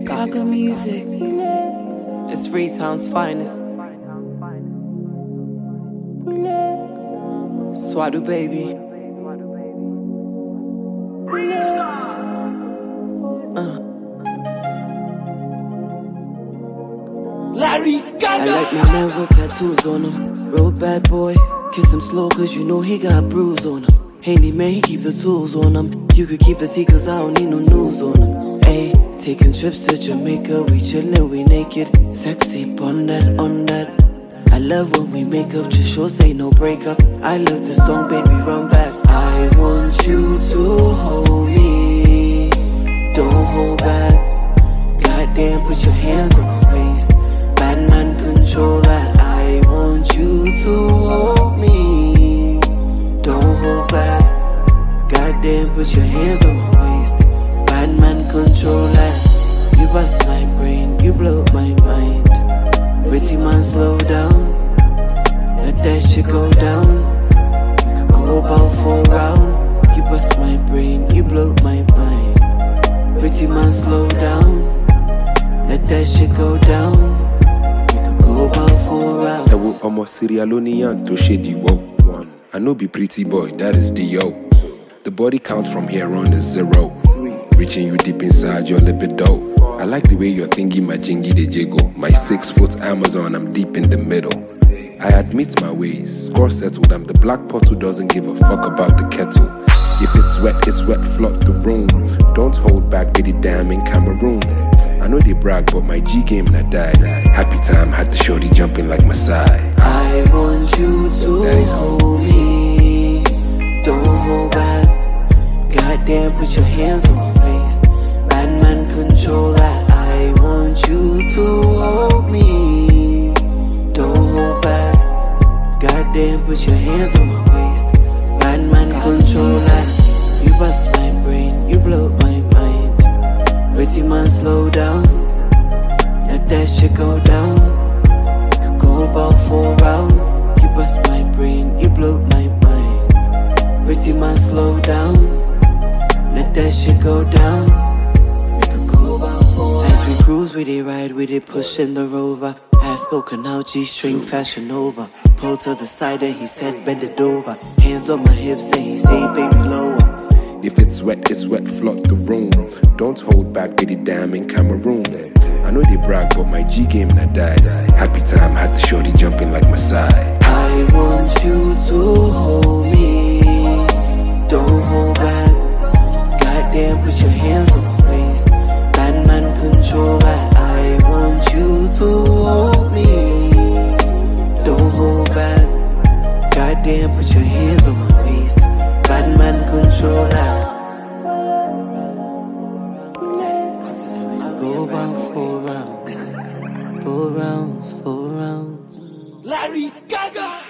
Gaga Music. It's Freetown's finest. Swadu baby. Larry Gaga. I like my man with tattoos on him. Real bad boy. Kiss him slow cause you know he got bruise on him. Handy man, he keep the tools on him. You could keep the tea cause I don't need no news on him. Ayy, taking trips to Jamaica, we chillin', we naked. Sexy on that. I love when we make up, just sure say no breakup. I love this song, baby, run back. I want you to hold me, don't hold back. Goddamn, put your hands on my waist. Bad man controller, I want you to hold me, don't hold back. Goddamn, put your hands on my waist. Bad man controller, you bust my brain, you blow my mind. Pretty man, slow down, let that shit go down. We could go about 4 rounds. You bust my brain, you blow my mind. Pretty man, slow down, let that shit go down. We could go about 4 rounds. I will almost Sierra Leonean to shade you up. I know be pretty boy, that is the yo. The body count from here on is 0. Reaching you deep inside your libido. I like the way you're thinking my jingy de jiggle. My 6-foot Amazon, I'm deep in the middle. I admit my ways, score settled. I'm the black pot who doesn't give a fuck about the kettle. If it's wet, flood the room. Don't hold back, get it damn in Cameroon. I know they brag, but my G game and I died. Happy time, had the shorty jumping like Masai. I want you to hold me, don't hold back. Goddamn, put your hands on my waist. Bad man controller, I want you to hold me, don't hold back. Goddamn, put your hands on my waist. Bad man controller, you bust my brain, you blow my mind. Pretty man, slow down, let that shit go down. We could go about 4 rounds. You bust my brain, you blow my mind. Pretty man, slow down, let that shit go down. We could go about 4 rounds. As we cruise, we dey ride, we dey push in the Rover. Has spoken out, G-string fashion over. Pull to the side and he said bend it over. Hands on my hips and he say baby lower. If it's wet, flood the room. Don't hold back, get it damn in Cameroon. I know they brag, but my G game and I died. Happy time, had the shorty jumping like Masai. I want you to hold me, don't hold back. Goddamn, put your hands on my waist. Bad man controller, I want you to hold me, don't hold back. Goddamn, put your hands on my waist. Bad man controller. I go about 4 rounds, 4 rounds, 4 rounds. Larry Gaga.